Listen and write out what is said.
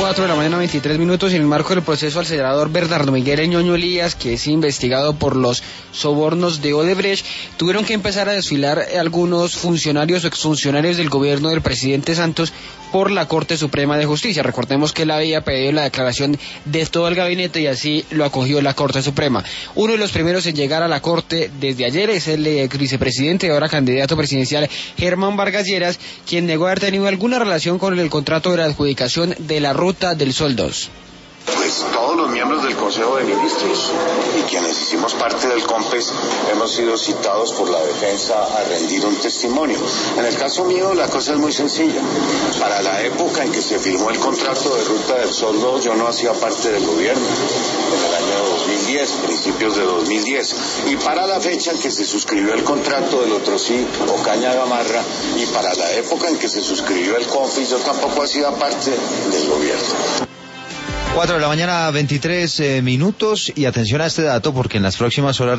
4 de la mañana, 23 minutos, en el marco del proceso al senador Bernardo Miguel El Ñoño Elías, que es investigado por los sobornos de Odebrecht, tuvieron que empezar a desfilar algunos funcionarios o exfuncionarios del gobierno del presidente Santos por la Corte Suprema de Justicia. Recordemos que él había pedido la declaración de todo el gabinete y así lo acogió la Corte Suprema. Uno de los primeros en llegar a la Corte desde ayer es el ex vicepresidente y ahora candidato presidencial Germán Vargas Lleras, quien negó haber tenido alguna relación con el contrato de la adjudicación de la Ruta del Sol 2. Pues todos los miembros del Consejo de Ministros y quienes hicimos parte del COMPES hemos sido citados por la defensa a rendir un testimonio. En el caso mío la cosa es muy sencilla. Para la época en que se firmó el contrato de Ruta del Sol 2 yo no hacía parte del gobierno, en el año 2010, principios de 2010. Y para la fecha en que se suscribió el contrato del Otrosí o Caña Gamarra y para la época en que se suscribió el CONFIS yo tampoco hacía parte del gobierno. 4 de la mañana, 23 minutos, y atención a este dato porque en las próximas horas